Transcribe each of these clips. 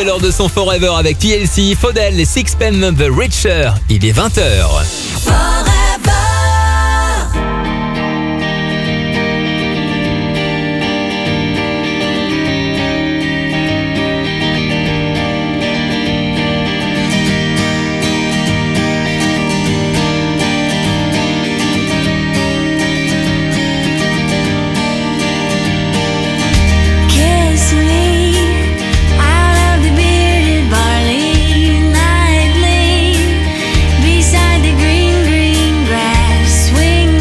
c'est l'heure de son Forever avec TLC, Faudel et Sixpence The Richer. Il est 20h. Beside the green grass, swing,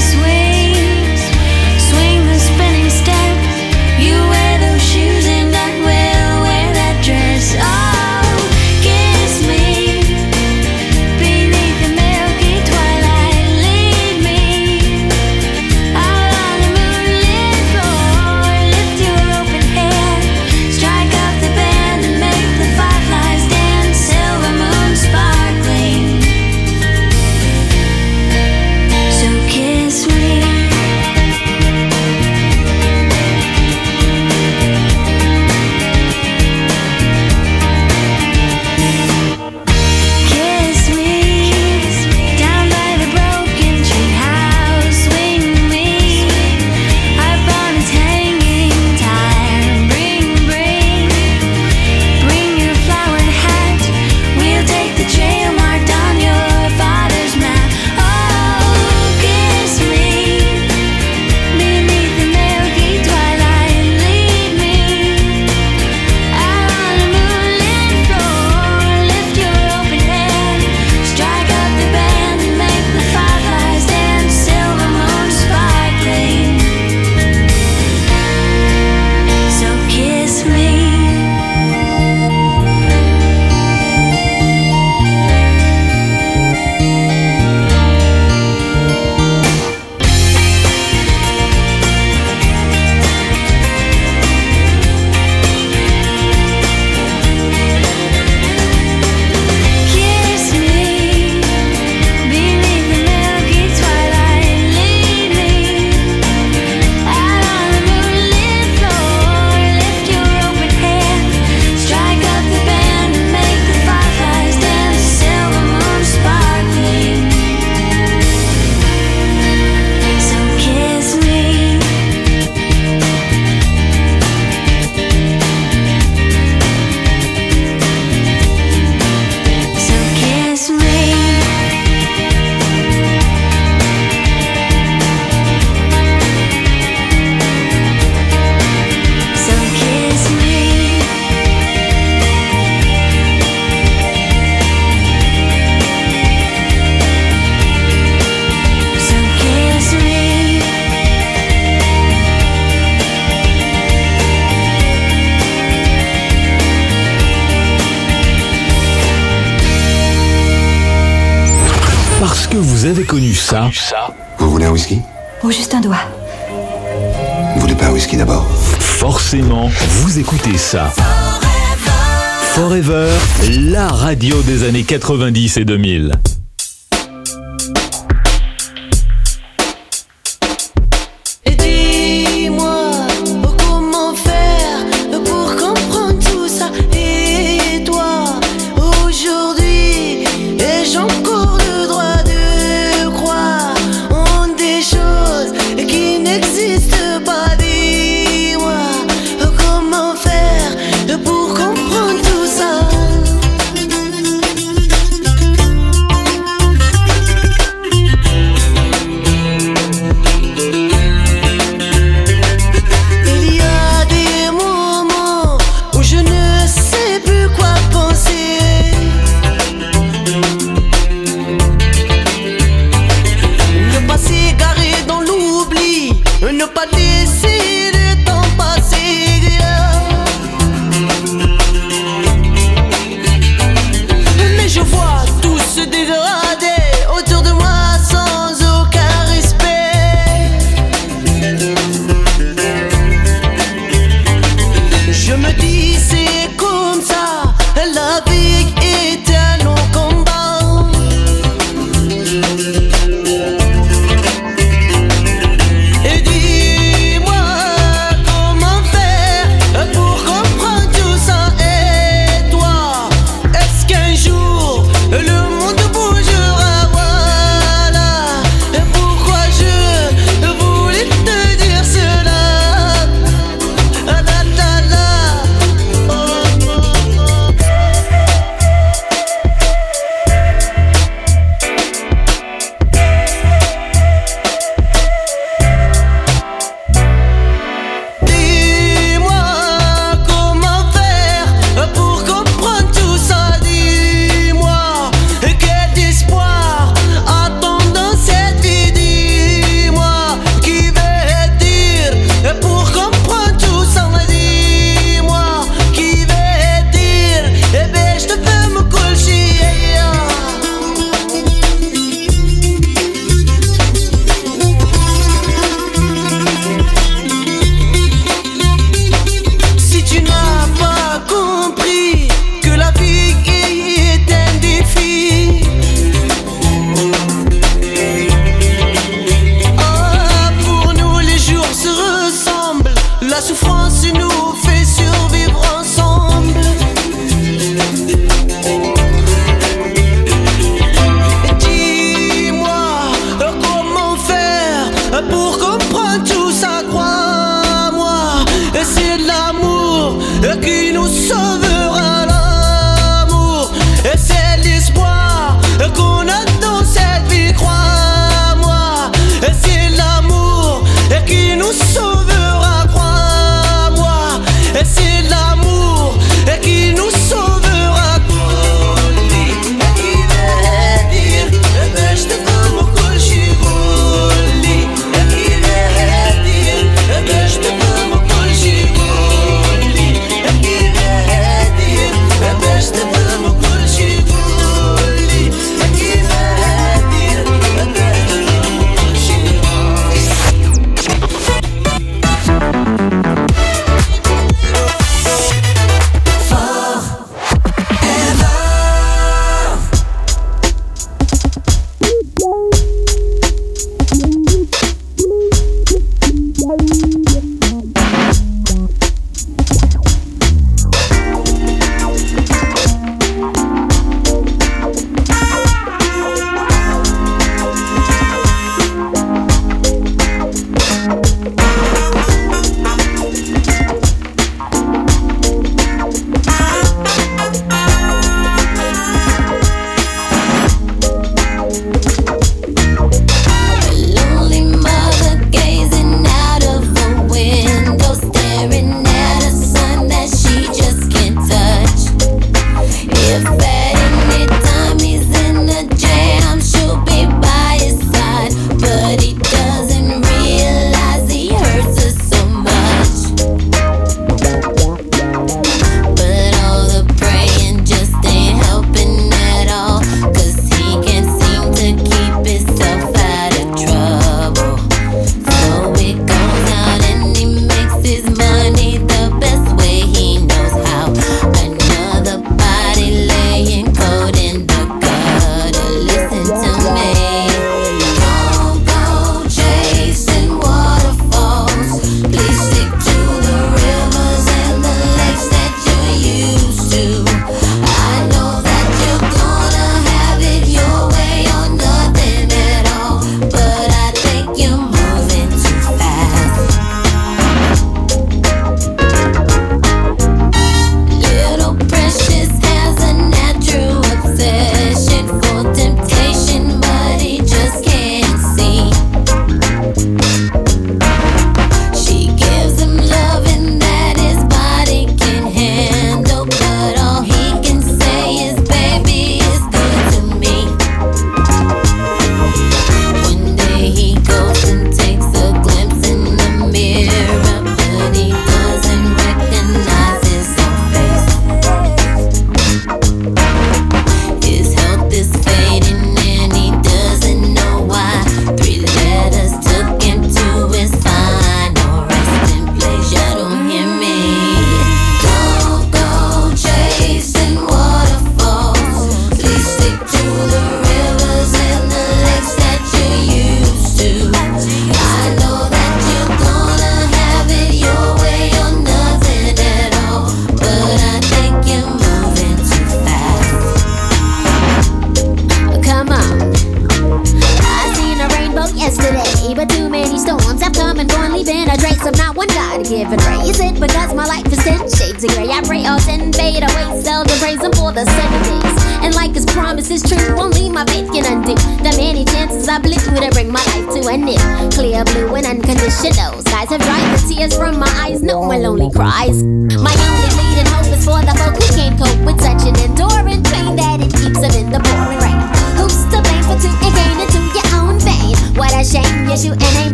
Parce que vous avez connu ça. Vous voulez un whisky? Oh, juste un doigt. Vous voulez pas un whisky d'abord? Forcément, vous écoutez ça. Forever, la radio des années 90 et 2000. Et dis souffrance nous fait survivre ensemble. Dis-moi comment faire pour comprendre tout ça, crois-moi. C'est l'amour qui nous sauvera, l'amour. C'est l'espoir qu'on a dans cette vie, crois-moi. C'est l'amour qui nous sauvera, crois-moi. C'est l'amour qui nous sauvera.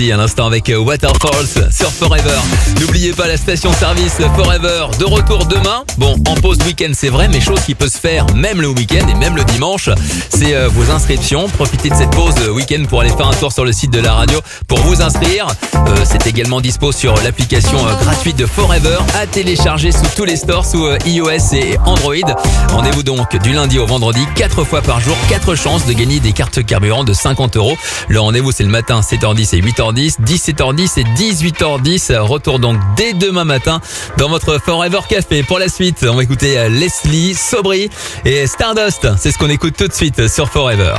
à l'instant avec Waterfalls sur Forever. N'oubliez pas la station-service Forever de retour demain. Bon, en pause week-end c'est vrai, mais chose qui peut se faire même le week-end et même le dimanche, c'est vos inscriptions. Profitez de cette pause week-end pour aller faire un tour sur le site de la radio pour vous inscrire. C'est également dispo sur l'application gratuite de Forever à télécharger sous tous les stores sous iOS et Android. Rendez-vous donc du lundi au vendredi, 4 fois par jour, 4 chances de gagner des cartes carburant de 50€. Le rendez-vous c'est le matin 7h10 et 8h10, 17h10 et 18h10. Retour donc dès demain matin dans votre Forever Café. Pour la suite, on va écouter Leslie, Sobri et Stardust. C'est ce qu'on écoute tout de suite sur Forever.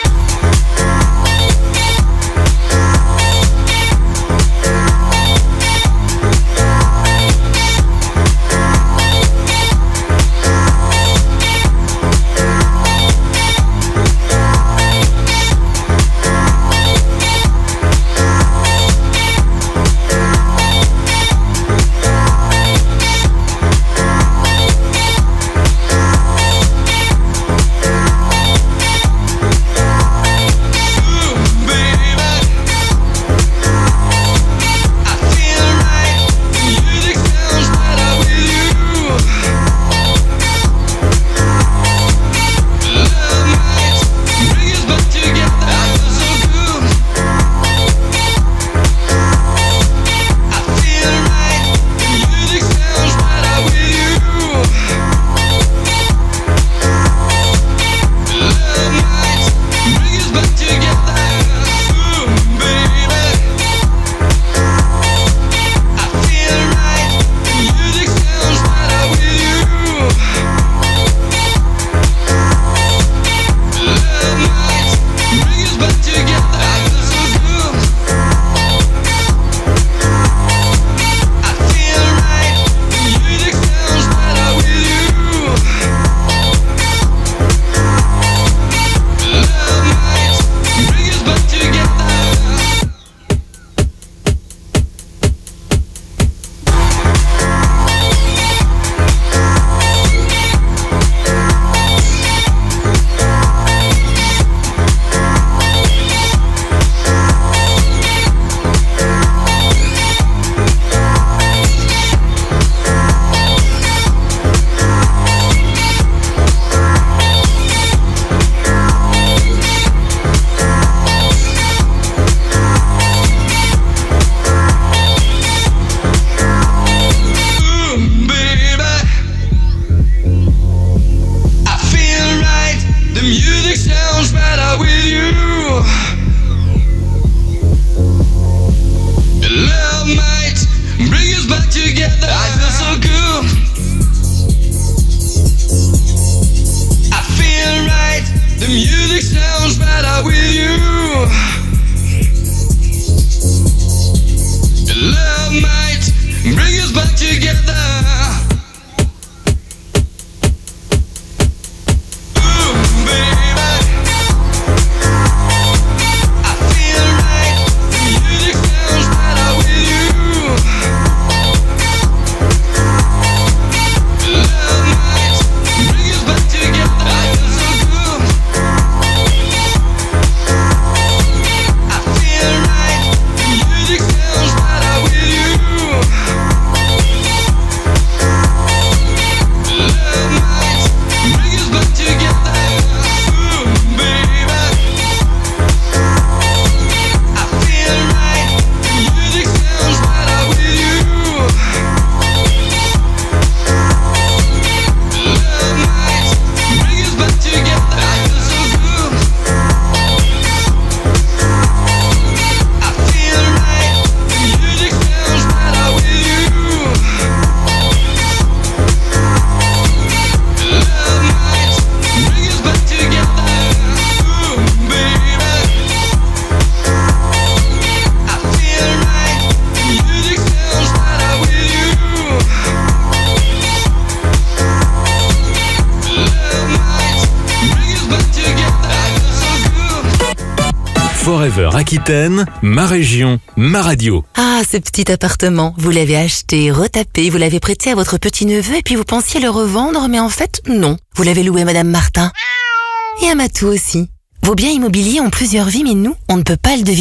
Forever Aquitaine, ma région, ma radio. Ah, ce petit appartement, vous l'avez acheté, retapé, vous l'avez prêté à votre petit-neveu et puis vous pensiez le revendre, mais en fait, non. Vous l'avez loué à Madame Martin. Et à Matou aussi. Vos biens immobiliers ont plusieurs vies, mais nous, on ne peut pas le deviner.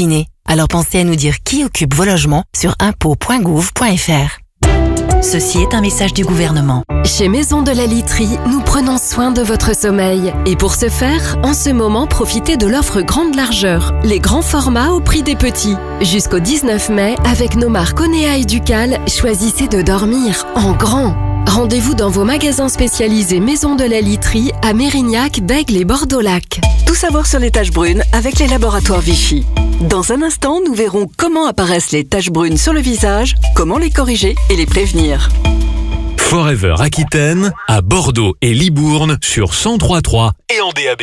Alors pensez à nous dire qui occupe vos logements sur impôts.gouv.fr. Ceci est un message du gouvernement. Chez Maison de la Literie, nous prenons soin de votre sommeil. Et pour ce faire, en ce moment, profitez de l'offre grande largeur, les grands formats au prix des petits. Jusqu'au 19 mai, avec nos marques Onea et Ducal, choisissez de dormir en grand. Rendez-vous dans vos magasins spécialisés Maison de la Literie à Mérignac, Bègles et Bordeaux-Lac. Tout savoir sur les taches brunes avec les laboratoires Vichy. Dans un instant, nous verrons comment apparaissent les taches brunes sur le visage, comment les corriger et les prévenir. Forever Aquitaine, à Bordeaux et Libourne sur 103.3 et en DAB+.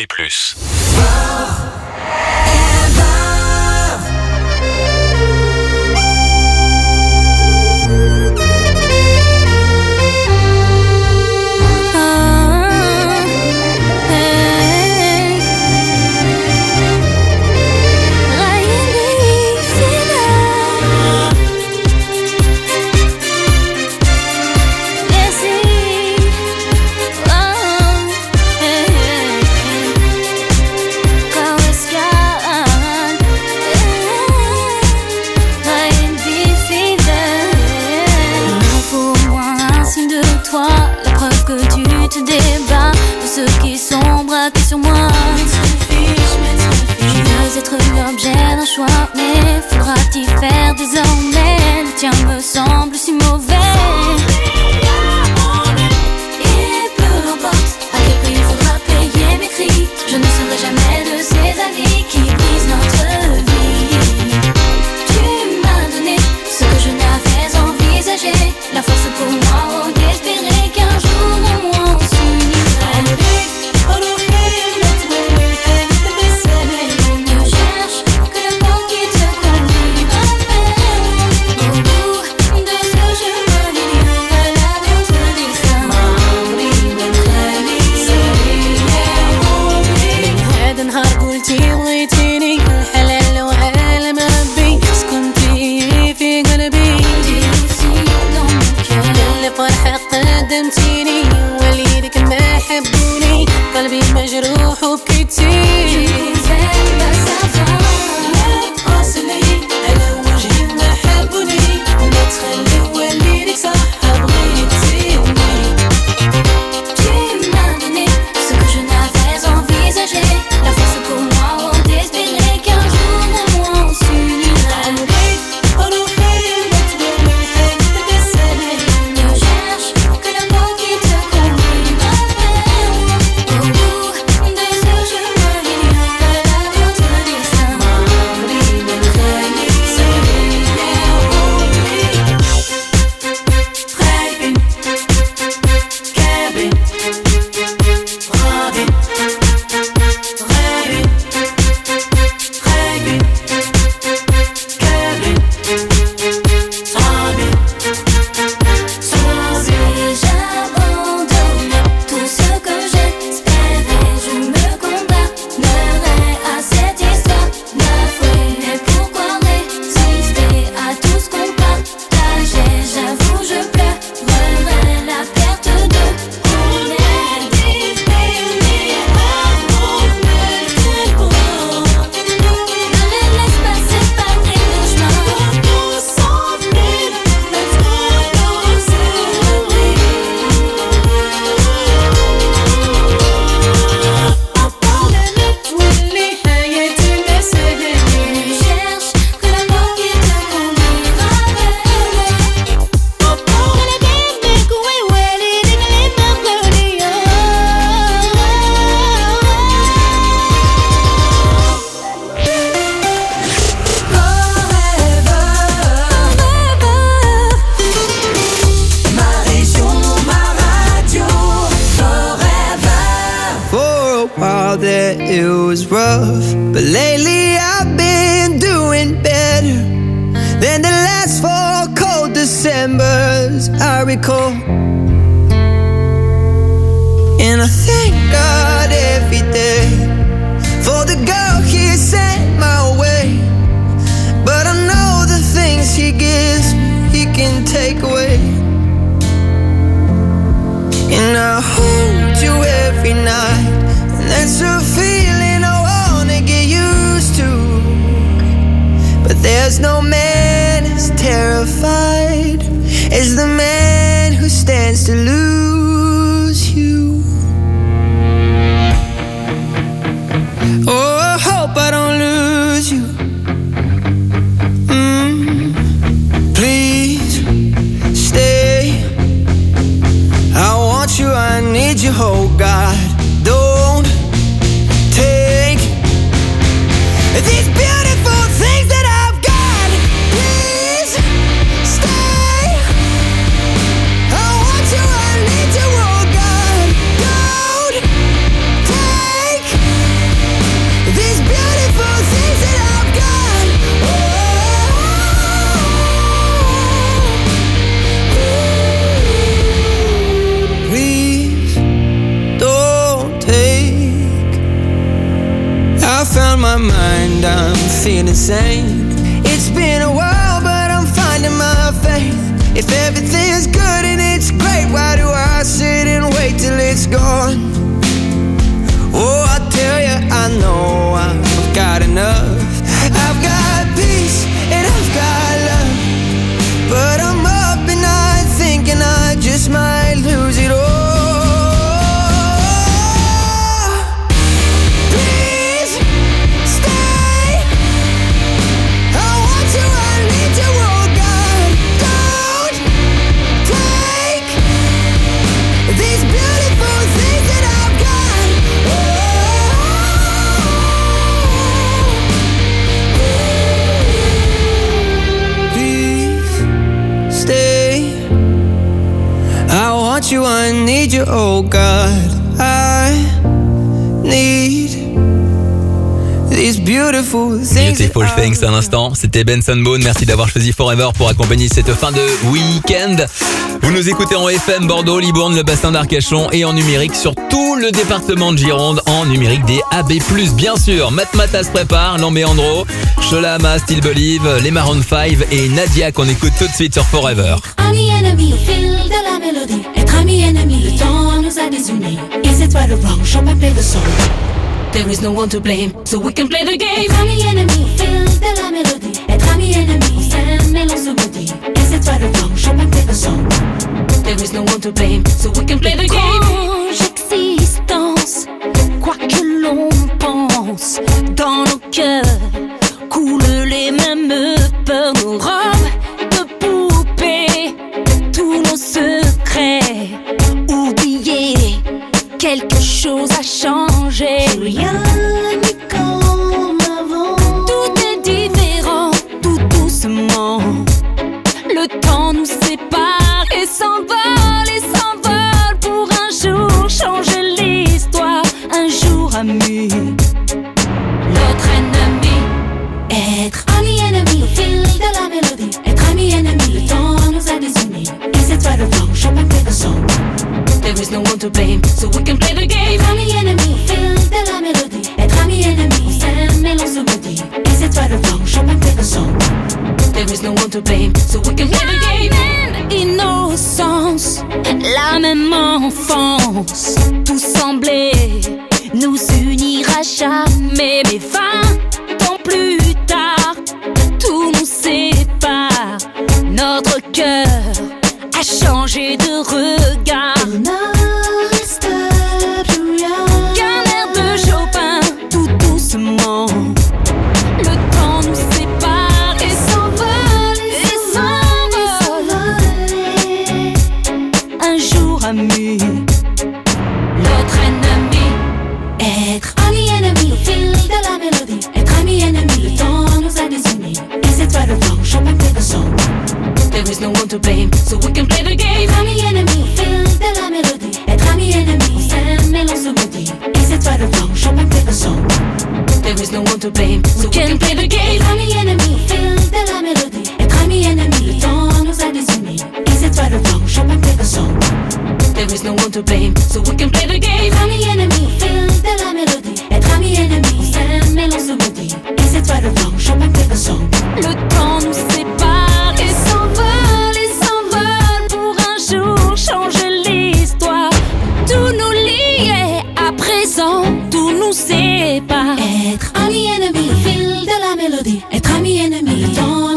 Débat de ceux qui sont braqués sur moi. Je veux être l'objet d'un choix, mais faudra-t-il faire désormais? Le tien me semble si mauvais. Et peu importe à quel prix il faudra payer mes cris, je ne serai jamais de ces amis qui brisent notre vie. Tu m'as donné ce que je n'avais envisagé, la force pour moi d'espérer qu'un jour au moins قدمتيني وليدك ما حبوني قلبي مجروح وبكيتي على وجهي ما حبوني ما تخلي وليدك صح بغيتيني. Tu m'as donné ce que je n'avais envisagé, la force pour moi d'espérer qu'un jour au moins on s'unira. There's no man as terrified as the man who stands to lose you. Oh, I hope I don't lose you. Please stay. I want you, I need you, oh God. Don't take these beautiful things that I've got. Please stay. I want you, I need you, oh God. Don't take these beautiful things that I've got. Please don't take. I found my mind, I'm feeling sane. It's been a while, but I'm finding my faith. If everything's good and it's great, why do I sit and wait till it's gone? Oh, I tell you, I know I've got enough. I've got peace and I've got love, but I'm up at night thinking I just might lose it all. Please stay. I want you, I need you, oh God. Don't take these beautiful things that I've got. Please stay. I want you, I need you, oh God. I need these beautiful things. Beautiful Things à l'instant, c'était Benson Boone. Merci d'avoir choisi Forever pour accompagner cette fin de week-end. Vous nous écoutez en FM, Bordeaux, Libourne, le bassin d'Arcachon et en numérique sur tout le département de Gironde, en numérique des AB+, bien sûr. Matmata se prépare, Lambéandro, Sholama, Still Believe, les Maroon 5 et Nadia qu'on écoute tout de suite sur Forever. Ami ennemi au fil de la mélodie. Être ami ennemi, le temps nous a désunis. Is it right or wrong? Should I play the song? There is no one to blame, so we can play the game. Ami ennemi au fil de la mélodie. Être ami ennemi, s'aime et l'on se maudit. Is it right or wrong? Should I play the song? There is no one to blame, so we can play the game. Existence, quoi que l'on pense, dans nos cœurs coulent les mêmes peurs, nos robes de poupée, tous nos secrets oubliés. Quelque chose a changé. Rien n'est comme avant. Tout est différent, tout doucement. Le temps nous sépare et s'envole pour un jour changer l'histoire, un jour ami. Notre ennemi. Être ami ennemi au fil de la mélodie. Être ami ennemi, le temps nous a désunis. Is it right or wrong? Should I play the song? There is no one to blame, so we can play the game. Ami ennemi au fil de la mélodie. Être ami ennemi, on s'aime et l'on se maudit. Is it right or wrong? Should I play the song? There is no one to blame, so we can play the game. La même innocence, la même enfance, tout semblait nous unir à jamais. Mais 20 ans plus tard, tout nous sépare. Notre cœur a changé de regard. Il ne reste plus rien qu'un air de Chopin, tout doucement. Le temps nous sépare et s'envole, un jour ami. Notre ennemi. Être ami ennemi au fil de la mélodie. Être ami ennemi, le temps nous a désunis. Is it right or wrong? Should I play the song? There is no one to blame, so we can play the game. Ami ennemi au fil de la mélodie. Être ami ennemi, on s'aime et l'on se maudit. Is it right or wrong? Should I play the song? There is no one to blame, so we can play the game. Ami ennemi au fil de la mélodie. Être ami ennemi, le temps nous a désunis. Is it right or wrong? Should I play the song? There is no one to blame, so we can play the game. Ami ennemi au fil de la mélodie. Être ami ennemi, on s'aime et l'on se maudit. Is it right or wrong? Should I play the song? Le temps nous sépare et s'envole pour un jour changer l'histoire. Tout nous lie à présent, tout nous sépare. Être ami ennemi au fil de la mélodie. Être ami ennemi, le temps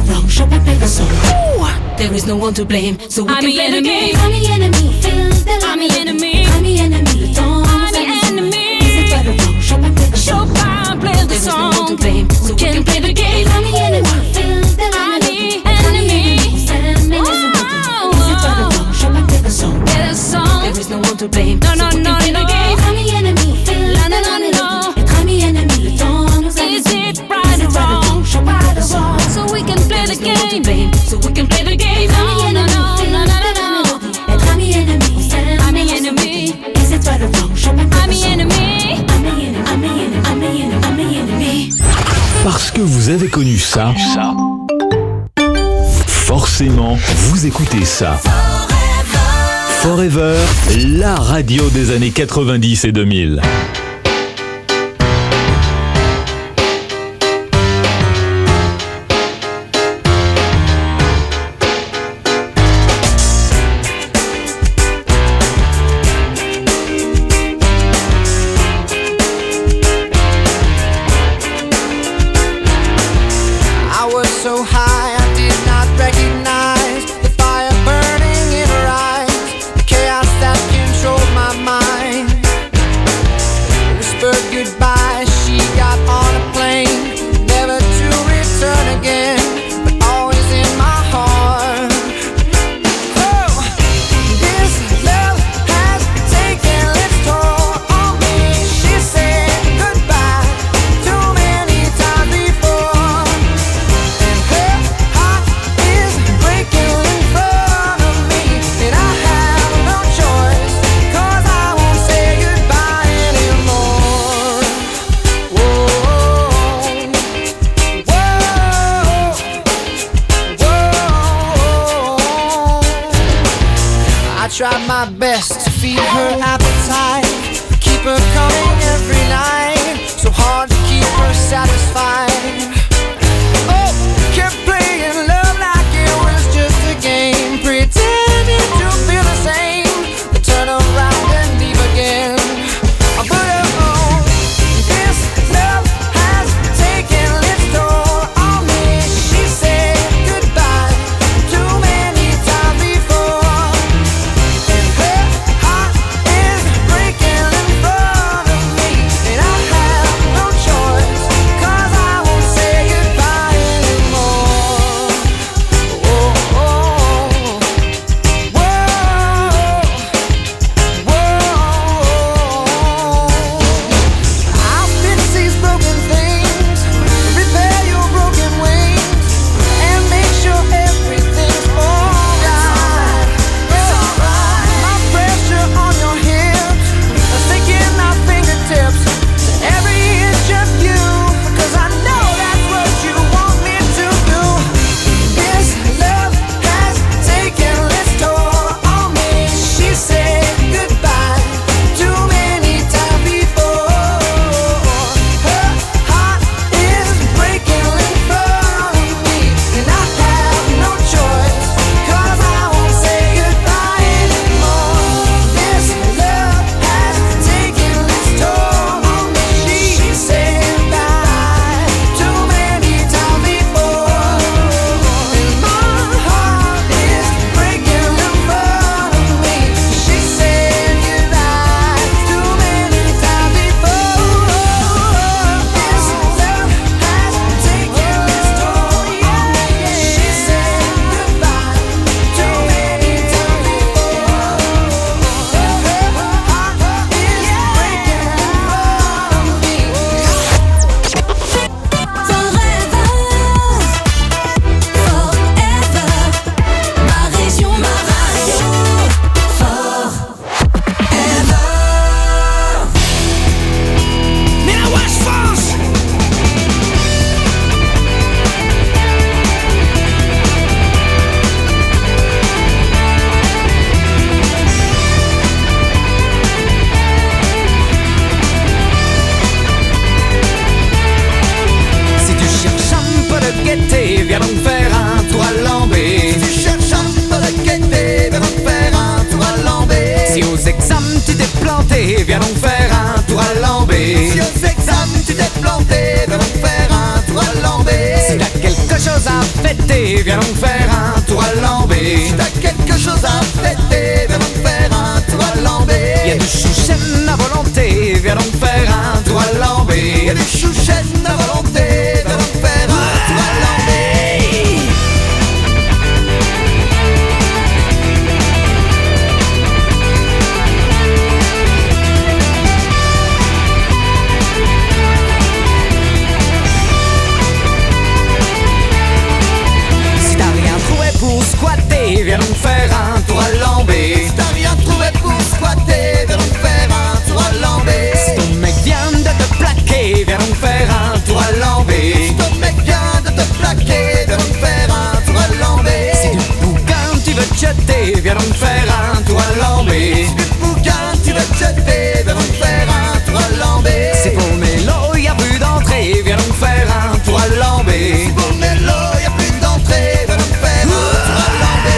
wrong, shall I play the song? Ooh, there is no one to blame, so we can play the game. I'm the enemy, feel the love. I'm the enemy, I'm the enemy. Don't I'm the enemy. Is it right or wrong? Shall I play the song? Shall I play the song? There is no one to blame, so we can play the game. I'm the enemy, feel the love. I'm the enemy. Is it right or wrong? Shall I play the song? Play the song. There is no one to blame, so we can play the game. I'm the enemy, feel the love. I'm the enemy. Don't is it right or wrong? Shall I play the song? So we can play the game. So we can play the game. No, no, no, no, no, no. I'm the enemy. I'm the enemy. Is it right or wrong? Shall I play the song? I'm the enemy. I'm the enemy. I'm the enemy. I'm the enemy. I'm the enemy. Parce que vous avez connu ça, forcément, vous écoutez ça. Forever, la radio des années 90 et 2000. So high, I did not recognize the fire burning in her eyes, the chaos that controlled my mind. Whispered goodbye, she got on a plane, never to return again, but always in my heart. Oh, this love has taken its toll on me. She said goodbye too many times before. Tried my best to feed her appetite, keep her coming every night, so hard to keep her satisfied. Oh, kept playing love like it was just a game, pretending to feel the same, then turn around and leave again. I put her on. This love has taken its toll on me. She said goodbye too many times before. Breaking in front of me, and I have no choice, 'cause I won't say viens donc faire un tour à Lambé. Si t'as quelque chose à fêter, viens donc faire un tour à Lambé. Y'a du chouchen à volonté, viens donc faire un tour à Lambé. Y'a du chouchen à volonté, viens donc faire un tour à Lambé. Viens donc faire un tour à Lambé. Si t'as rien trouvé pour squatter, viens donc faire un tour à Lambé. Si ton mec vient de te plaquer, viens donc faire un tour à Lambé. Si ton mec vient de te plaquer, viens donc faire un tour à Lambé. Si du bouquin tu veux te jeter, viens donc faire un tour à Lambé. Si du bouquin tu veux te jeter, viens donc faire un tour à Lambé. Si pour Mélo y'a plus d'entrée, viens donc faire un tour à Lambé. Si pour Mélo y'a plus d'entrée, viens donc faire un tour à Lambé.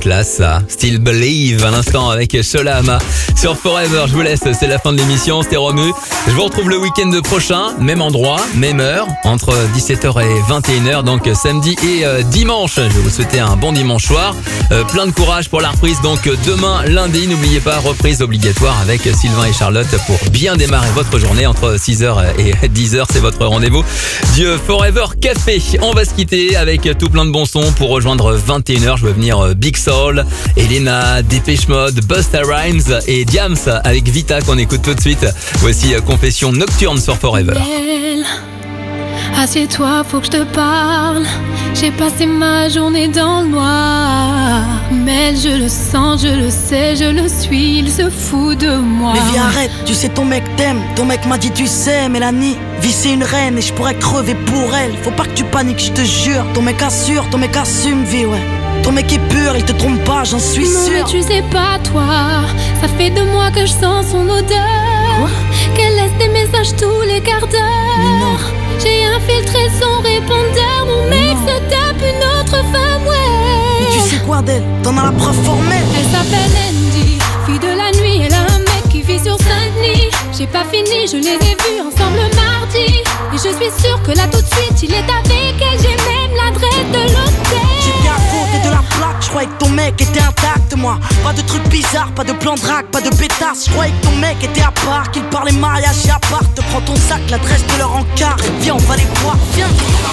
classe ça. Still Believe, un instant avec Solama sur Forever. Je vous laisse, c'est la fin de l'émission, c'était Romu. Je vous retrouve le week-end prochain, même endroit, même heure, entre 17h et 21h, donc samedi et dimanche. Je vais vous souhaiter un bon dimanche soir. Plein de courage pour la reprise, donc demain lundi, n'oubliez pas, reprise obligatoire avec Sylvain et Charlotte pour bien démarrer votre journée entre 6h et 10h, c'est votre rendez-vous du Forever Café. On va se quitter avec tout plein de bons sons pour rejoindre 21h. Je vais venir Big Soul, Elena, Dépêche Mode, Busta Rhymes et Diams avec Vita qu'on écoute tout de suite. Voici Confession Nocturne sur Forever. Belle, assieds-toi, faut que je te parle. J'ai passé ma journée dans le noir. Mais je le sens, je le sais, je le suis, il se fout de moi. Mais viens, arrête, tu sais ton mec t'aime. Ton mec m'a dit tu sais, Mélanie, vie c'est une reine et je pourrais crever pour elle. Faut pas que tu paniques, je te jure. Ton mec assure, ton mec assume, vie, ouais. Ton mec est pur, il te trompe pas, j'en suis non, sûr. Mais tu sais pas toi, ça fait 2 mois que je sens son odeur. Quoi? Qu'elle laisse des messages tous les quarts d'heure. J'ai infiltré son répondeur, mon mec se tape une autre femme, ouais. Mais tu sais quoi d'elle? T'en as la preuve formelle. Elle s'appelle Andy, fille de la nuit, elle a un mec qui vit sur Saint-Denis. J'ai pas fini, je les ai vus ensemble mardi. Et je suis sûre que là tout de suite il est avec elle. J'ai même l'adresse de l'hôtel. J'étais à côté de la plaque, je croyais que ton mec était intact, moi. Pas de trucs bizarres, pas de plan de drague, pas de pétasse. Je croyais que ton mec était à part, qu'il parlait mariage et à part. Te prends ton sac, l'adresse de leur encart. Viens, on va les voir, viens.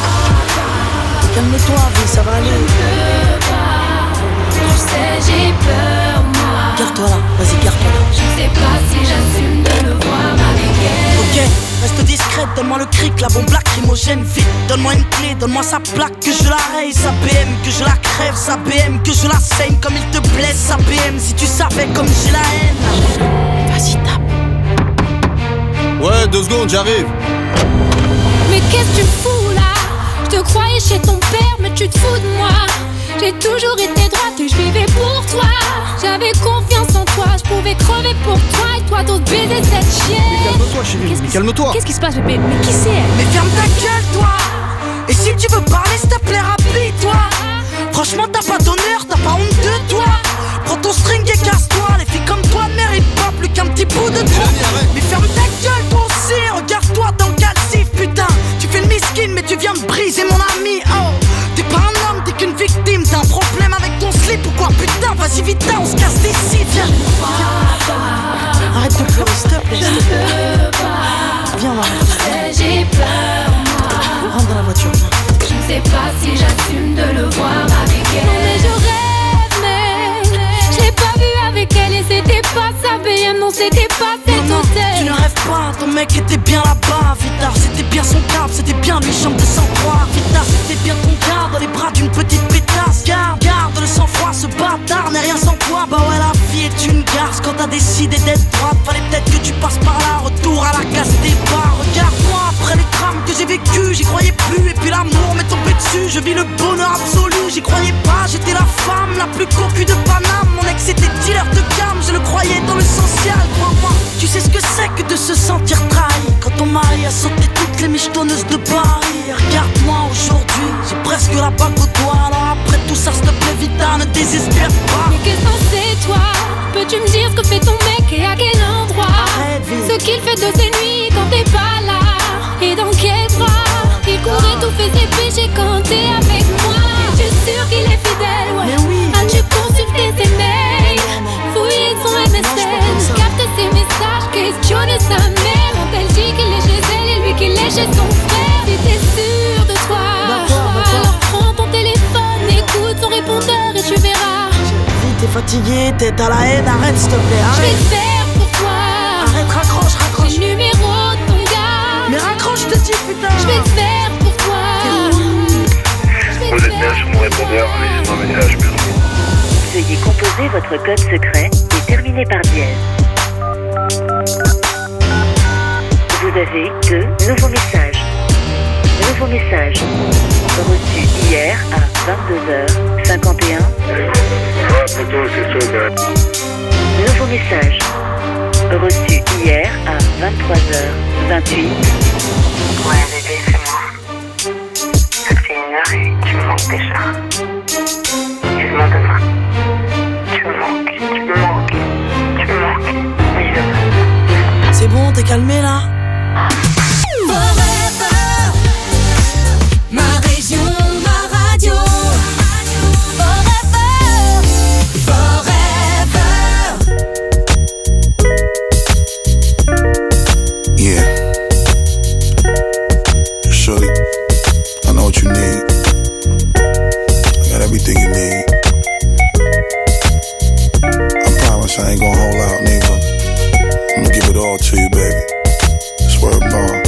Calme-toi, vie, ça va aller. Je peux pas, tu sais j'ai peur moi. Garde-toi là, vas-y, garde-toi là. Je sais pas si j'assume de le voir avec elle. Ok, reste discrète, donne-moi le cric, la bombe lacrymogène, vite. Donne-moi une clé, donne-moi sa plaque, que je la raye, sa BM, que je la crève, sa BM, que je la saigne comme il te blesse, sa BM, si tu savais comme j'ai la haine. Vas-y, tape. Ouais, 2 secondes, j'arrive. Mais qu'est-ce que tu fous là? Je te croyais chez ton père, mais tu te fous de moi. J'ai toujours été droite et je vivais pour toi. J'avais confiance en toi, je pouvais crever pour toi. Et toi d'autres baiser cette chienne. Mais calme-toi chérie, mais calme-toi. Qu'est-ce qui se passe bébé? Mais qui c'est elle? Mais ferme ta gueule toi. Et si tu veux parler s'il te plaît rapide-toi. Franchement t'as pas d'honneur, t'as pas honte de toi. Prends ton string et casse-toi. Les filles comme toi méritent pas plus qu'un petit bout de toi. Mais ferme ta gueule toi aussi. Regarde-toi dans le calcif putain. Tu fais le miskin mais tu viens de briser mon ami. Oh, t'es pas un homme, t'es qu'une victime. T'as un problème avec ton slip ou quoi putain? Vas-y vite on se casse d'ici. Viens. Arrête de pleurer s'il te plaît. Viens voir. J'ai peur moi. Rentre dans la voiture, viens. Je ne sais pas si j'assume de le voir avec elle. Non mais je rêve mais je l'ai pas vu avec elle. Et c'était pas sa BM, non c'était pas cet hôtel. Tu ne rêves pas, ton mec était bien là-bas. Vita, c'était bien son câble, c'était bien lui, chambre de sang-froid. Vita, c'était bien ton gars dans les bras d'une petite pétasse. Garde le sang-froid, ce bâtard n'est rien sans toi. Bah ouais, la vie est une garce. Quand t'as décidé d'être droite, fallait peut-être que tu passes par là. Retour à la case départ. Regarde-moi, après les drames que j'ai vécu, j'y croyais plus. Et puis l'amour m'est tombé dessus, je vis le bonheur absolu. J'y croyais pas, j'étais la femme la plus cocu de Paname. Mon ex était dealer de gamme, je le croyais dans le social. Crois-moi, tu sais ce que c'est que de se sentir trahi. Quand ton mari a sauté toutes les michetonneuses de Paris. Regarde-moi aujourd'hui, j'ai presque la bague au doigt. Alors après tout ça, s'il te plaît, Vita, ne désespère pas. Mais qu'est-ce que c'est toi? Peux-tu me dire ce que fait ton mec et à quel endroit? Ce qu'il fait de ses nuits quand t'es pas là. Et dans quel bras? Il courait tous ses péchés quand t'es avec moi. Es-tu sûr qu'il est fidèle? Ouais. Mais oui. As-tu consulté ses mails? Fouillé son MSN? Capté ses messages? Questionné sa mère? Quand elle dit qu'il est chez elle et lui qu'il est chez son frère. Si t'es sûr de toi, alors prends ton téléphone, écoute son répondeur et tu verras. T'es fatigué, t'es à la haine, arrête s'il te plaît, Je vais arrête. le faire pour toi. Arrête, raccroche. J'ai le numéro de ton gars. Mais raccroche, je te dis, putain. Je vais le faire pour toi. Vous êtes bien sur mon répondeur, laissez-moi un message, merci. Veuillez composer votre code secret et terminer par dièse. Vous avez 2 nouveaux messages. Nouveau message reçu hier à 22h51. Nouveau message reçu hier à 23h28. Ouais bébé, c'est moi. Ça fait 1 heure et tu me manques déjà. Excuse-moi demain. calmer là. Forever, ma région, ma radio. Forever, forever. Yeah. Shorty, I know what you need. I got everything you need. I promise I ain't gonna hold out, nigga. I'm gonna give it all to you, baby. Swear bond.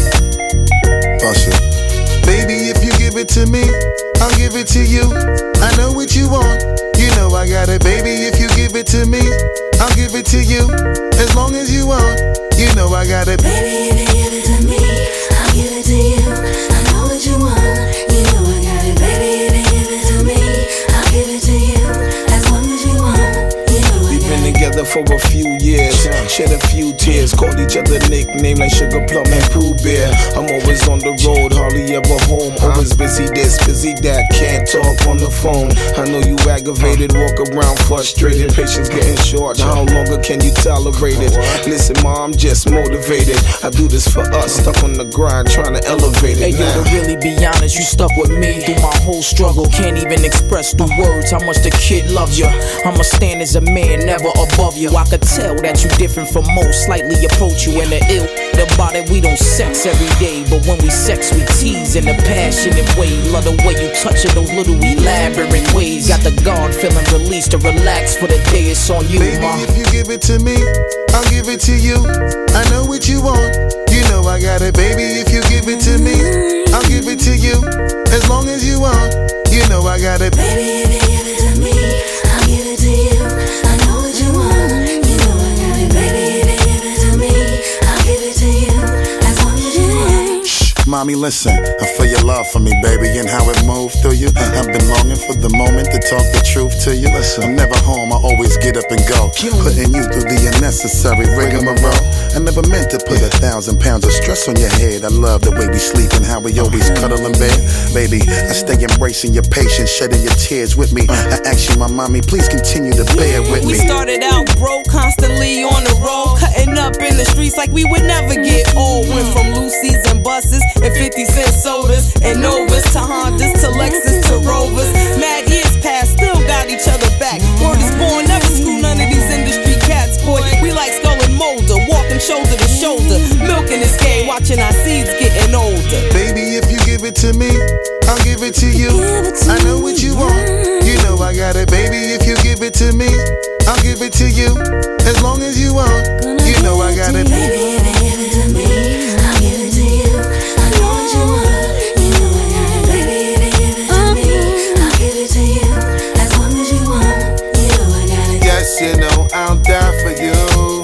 Bust it. Baby, if you give it to me, I'll give it to you. I know what you want. You know I got it, baby. If you give it to me, I'll give it to you. As long as you want, you know I got it. Baby, if you give it to me, I'll give it to you. I know what you want, you know I got it. Baby, if you give it to me, I'll give it to you. As long as you want, you know I got it. We've been together for a few years, shed a few tears, called each other nicknames like Sugar Plum and Pooh Bear. I'm always on the road, hardly ever home. Always busy this, busy that, can't talk on the phone. I know you aggravated, walk around frustrated, patience getting short. How longer can you tolerate it? Listen, ma, I'm just motivated. I do this for us, stuck on the grind, trying to elevate it. Hey, yo, to really be honest, you stuck with me through my whole struggle. Can't even express through words how much the kid loves you. I'ma stand as a man, never above you. I could tell that you different from most, slightly approach you in the ill. About it, we don't sex every day, but when we sex, we tease in a passionate way. Love the way you touch it, those little elaborate ways. Got the guard feeling released to relax for the day. It's on you, baby, ma. if you give it to me, I'll give it to you. I know what you want, you know I got it, baby. If you give it to me, I'll give it to you. As long as you want, you know I got it. Baby, if you give it to me, I'll give it to you. I know what you want, you know I got it. Baby, if you give it to me, I'll give it to you. As long as you want. Shh, mommy, listen, I feel your love for me, baby, and how it moved through you. I've been longing for the moment to talk the truth to you. Listen, I'm never home, I always get up and go, putting you through the unnecessary rigmarole. I never meant to put 1,000 pounds of stress on your head. I love the way we sleep and how we always cuddle in bed. Baby, I stay embracing your patience, shedding your tears with me. I ask you, my mommy, please continue to bear with me. We started out broke, constantly on the road, cutting up in the streets like we would never get old. Went from Lucy's and buses and 50-cent sodas and Novas to Hondas to Lexus to Rovers. Mad years past, still got each other back. Word is born, never screw none of these industry cats, boy. We like Skull and Molder, walking shoulder to shoulder, milking this game, watching our seeds getting older. Baby, if you give it to me, I'll give it to you. I know what you want, you know I got it. Baby, if you give it to me, I'll give it to you. As long as you want, you know I got it. Baby, if you give it to me, I'll give it to you. I know what you want, you know I got it. Baby, if you give it to me, I'll give it to you. As long as you want, you know I got it. Yes, you know I'll die for you,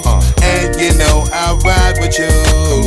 and you know I'll ride with you.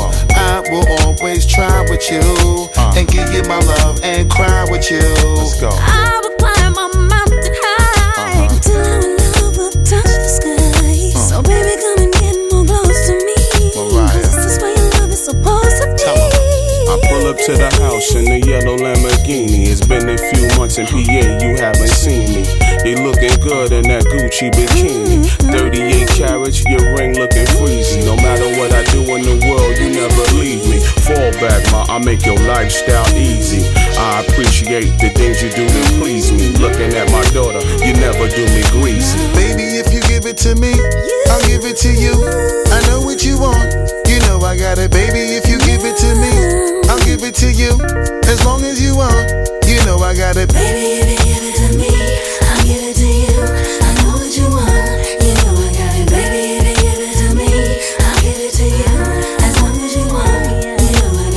I will always try with you, and give you my love and cry with you. Let's go. I will climb a mountain high till our love will touch the sky. So baby, come and get more close to me. 'Cause this is where your love is supposed to be. I pull up to the house in the yellow Lamborghini. It's been a few months in PA, you haven't seen me. You looking good in that Gucci bikini. 38 carats, your ring looking freezy. No matter what I do in the world, you never leave me. Fall back, ma, I make your lifestyle easy. I appreciate the things you do to please me. Looking at my daughter, you never do me greasy. Baby, if you give it to me, I'll give it to you. I know what you want, you know I got it. Baby, if you give it to me, I'll give it to you. As long as you want, you know I got it. Baby, if you give it to me, I'll give it to you. I know what you want, you know I got it. Baby, if you give it to me, I'll give it to you. As long as you want, you know I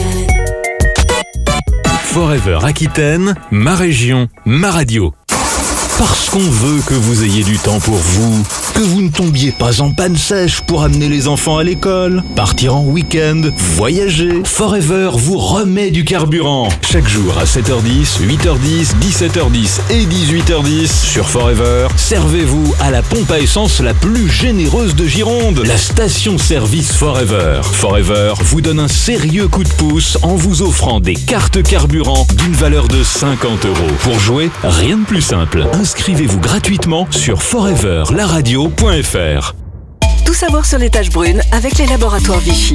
got it. Forever Aquitaine, ma région, ma radio. Parce qu'on veut que vous ayez du temps pour vous, que vous ne tombiez pas en panne sèche pour amener les enfants à l'école, partir en week-end, voyager. Forever vous remet du carburant. Chaque jour à 7h10, 8h10, 17h10 et 18h10 sur Forever, servez-vous à la pompe à essence la plus généreuse de Gironde, la station-service Forever. Forever vous donne un sérieux coup de pouce en vous offrant des cartes carburant d'une valeur de 50 €. Pour jouer, rien de plus simple. Inscrivez-vous gratuitement sur foreverlaradio.fr. Tout savoir sur les taches brunes avec les laboratoires Vichy.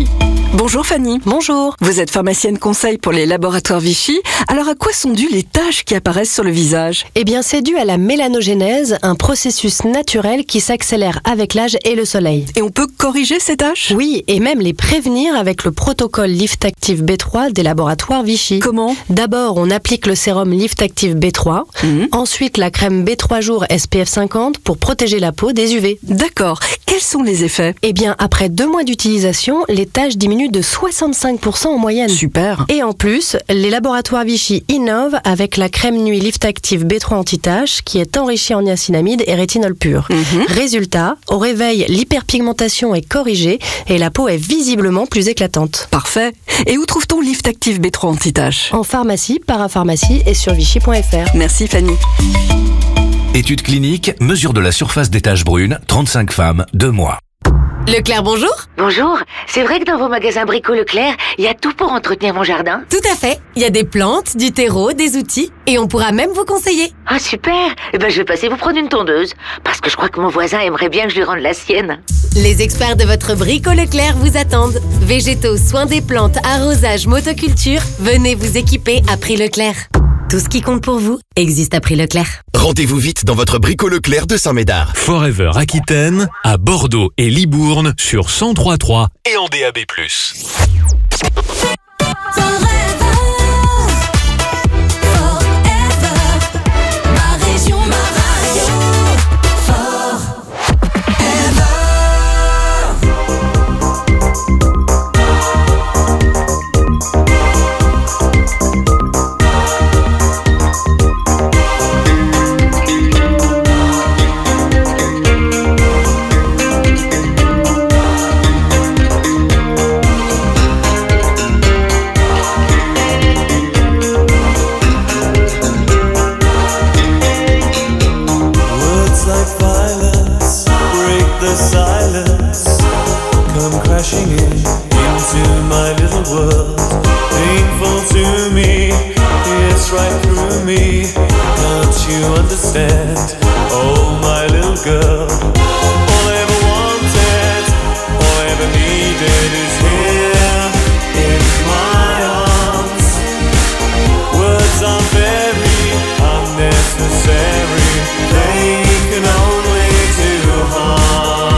Bonjour Fanny. Bonjour. Vous êtes pharmacienne conseil pour les laboratoires Vichy. Alors à quoi sont dues les taches qui apparaissent sur le visage? Eh bien, c'est dû à la mélanogénèse, un processus naturel qui s'accélère avec l'âge et le soleil. Et on peut corriger ces taches? Oui, et même les prévenir avec le protocole Lift Active B3 des laboratoires Vichy. Comment? D'abord, on applique le sérum Lift Active B3, ensuite la crème B3 jours SPF 50 pour protéger la peau des UV. D'accord. Quels sont les effets? Eh bien, après 2 mois d'utilisation, les taches diminuent de 65% en moyenne. Super. Et en plus, les laboratoires Vichy innovent avec la crème nuit Lift Active B3 anti-taches qui est enrichie en niacinamide et rétinol pur. Résultat, au réveil, l'hyperpigmentation est corrigée et la peau est visiblement plus éclatante. Parfait. Et où trouve-t-on Lift Active B3 anti-taches? En pharmacie, parapharmacie et sur vichy.fr. Merci Fanny. Étude clinique, mesure de la surface des taches brunes, 35 femmes, 2 mois. Leclerc, bonjour. Bonjour, c'est vrai que dans vos magasins Brico Leclerc, il y a tout pour entretenir mon jardin? Tout à fait. Il y a des plantes, du terreau, des outils et on pourra même vous conseiller. Ah super. Eh ben je vais passer vous prendre une tondeuse parce que je crois que mon voisin aimerait bien que je lui rende la sienne. Les experts de votre Brico Leclerc vous attendent. Végétaux, soins des plantes, arrosage, motoculture, venez vous équiper à Prix Leclerc. Tout ce qui compte pour vous existe à Prix Leclerc. Rendez-vous vite dans votre Brico Leclerc de Saint-Médard. Forever Aquitaine, à Bordeaux et Libourne sur 103.3 et en DAB+. Crashing into my little world, painful to me, it's right through me. Don't you understand? Oh, my little girl. All I ever wanted, all I ever needed is here in my arms. Words are very unnecessary, they can only do harm.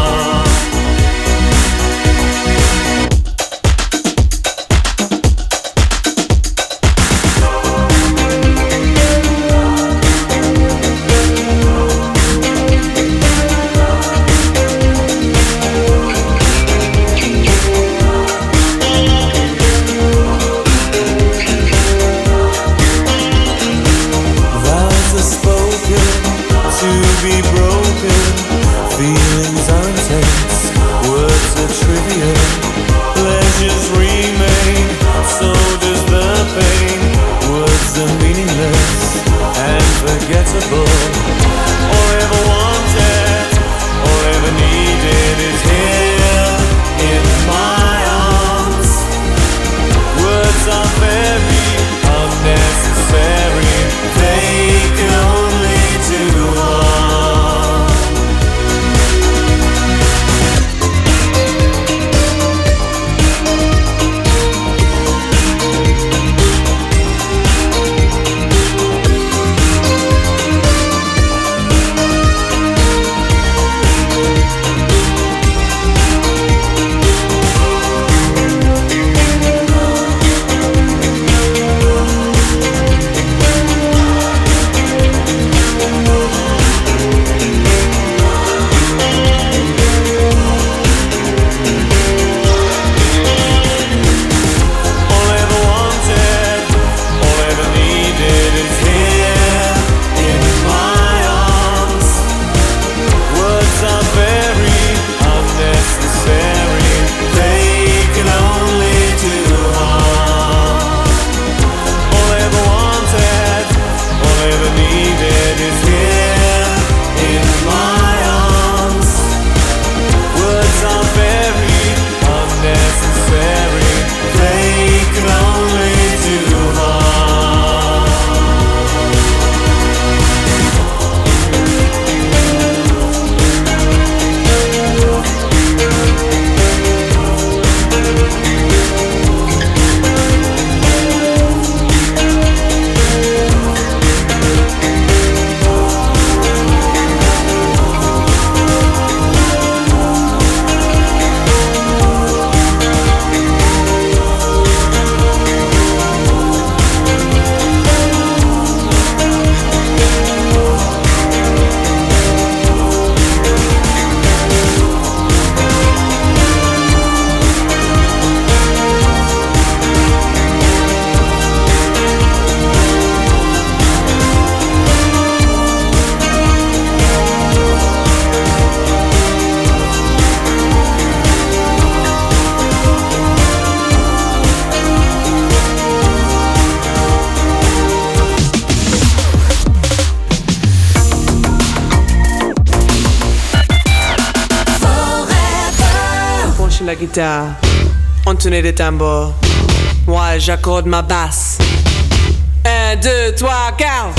guitare, on tenait des tambours. Moi, j'accorde ma basse. 1, 2, 3, 4.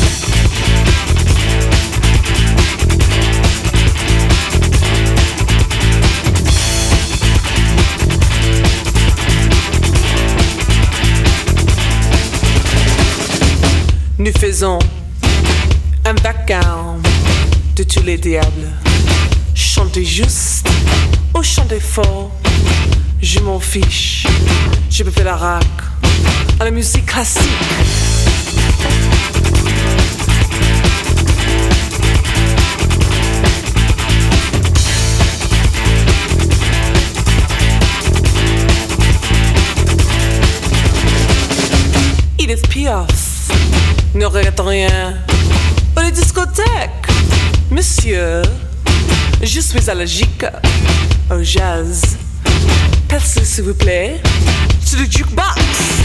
Nous faisons un vacarme de tous les diables. Chantez juste ou chantez fort, je m'en fiche. Je peux faire la rock à la musique classique. Edith Piaf ne regrette rien pour les discothèques. Monsieur, je suis allergique au jazz. Passez s'il vous plaît sur le jukebox.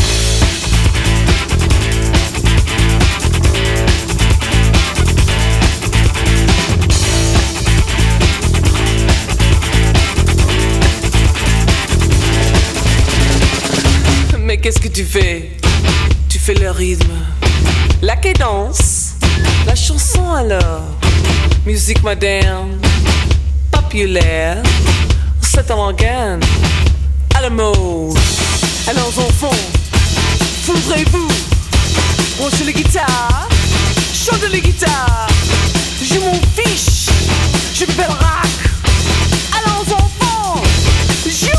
Mais qu'est-ce que tu fais? Tu fais le rythme, la cadence, la chanson alors. Musique moderne, populaire, c'est en organe, à la mode. Alors enfants, voudrez-vous branchez les guitares, chantez les guitares. Je m'en fiche, je fais le rock. Alors enfants, jouez!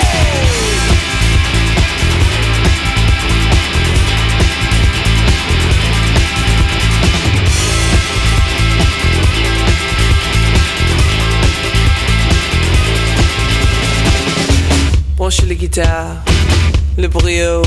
Branchez les guitares, le brio.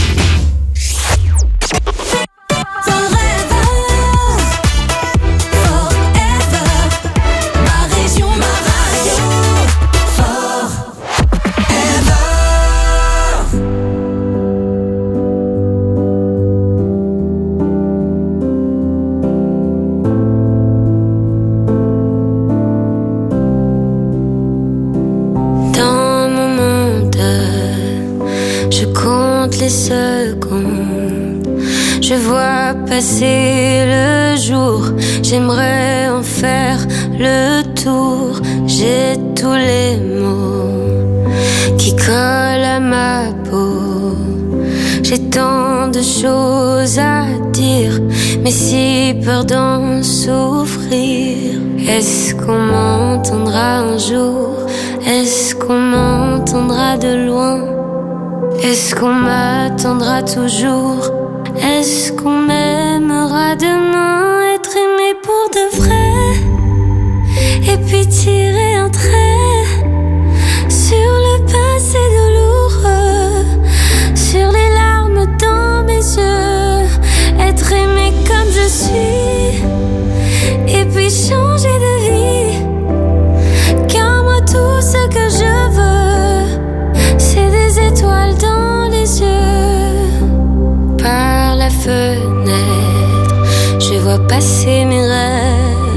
Secondes, je vois passer le jour, j'aimerais en faire le tour. J'ai tous les mots qui collent à ma peau. J'ai tant de choses à dire, mais si peur d'en souffrir. Est-ce qu'on m'entendra un jour? Est-ce qu'on m'entendra de loin? Est-ce qu'on m'attendra toujours? Est-ce qu'on m'aimera demain? Être aimé pour de vrai, et puis tirer un trait sur le passé douloureux, sur les larmes dans mes yeux. Être aimé comme je suis, et puis changer de vie. Car moi tout ce que je veux, c'est des étoiles dans les yeux. Par la fenêtre, je vois passer mes rêves.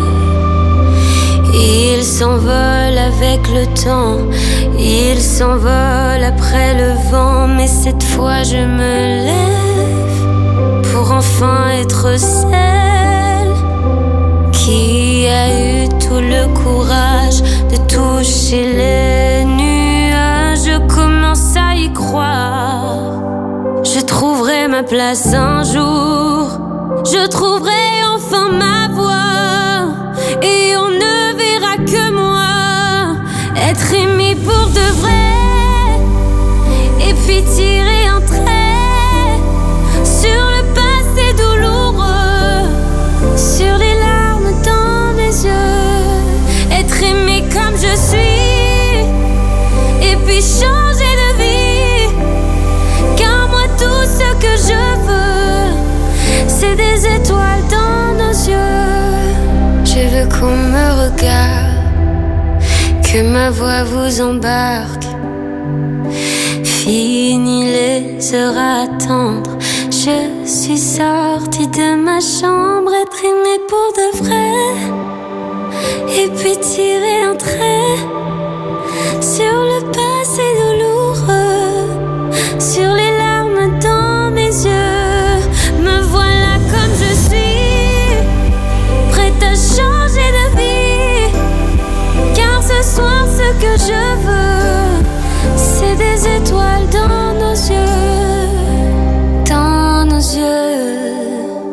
Ils s'envolent avec le temps, ils s'envolent après le vent. Mais cette fois je me lève pour enfin être celle qui a eu tout le courage de toucher les nuages. Je commence à y croire. Je trouverai ma place un jour. Je trouverai enfin ma voix. Et on ne verra que moi. Être aimé pour de vrai. Et puis tirer un trait sur le passé douloureux, sur les larmes dans mes yeux. Être aimé comme je suis, et puis changer de vie. Car moi tout ce que je veux, c'est des étoiles dans nos yeux. Je veux qu'on me regarde, que ma voix vous embarque. Fini les heures à attendre, je suis sortie de ma chambre. Être aimée pour de vrai, et puis tirer un trait sur le passé douloureux, sur les